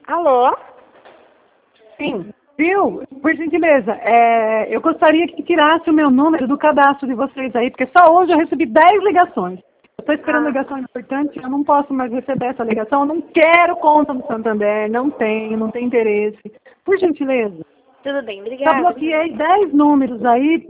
Alô? Sim. Viu? Por gentileza, eu gostaria que tirasse o meu número do cadastro de vocês aí, porque só hoje eu recebi 10 ligações. Eu estou esperando ligação importante, eu não posso mais receber essa ligação, eu não quero conta no Santander, não tenho interesse. Por gentileza. Tudo bem, Já obrigada. bloqueei 10 números aí,